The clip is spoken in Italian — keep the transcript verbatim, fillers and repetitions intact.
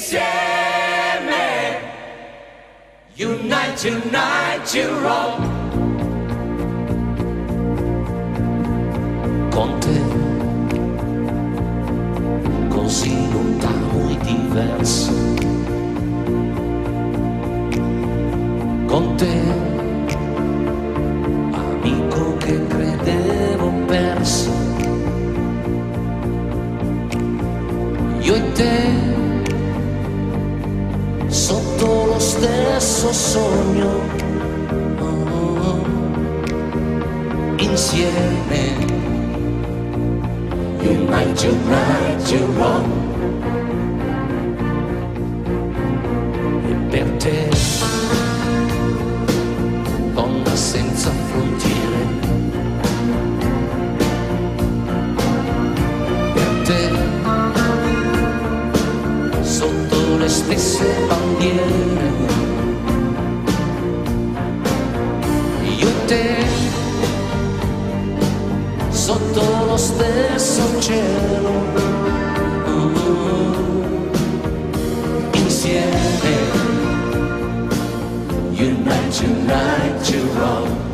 Unite, unite, Europe. Con te, così lontano e diverso. Con te, amico che credevo perso. Io e te, sotto lo stesso sogno, oh, insieme. Unite, unite, Europe. E per te, donna senza frontiere, per te, sotto le stesse bandiere, io e te, sotto lo stesso cielo, oh, insieme. Unite, unite, Europe.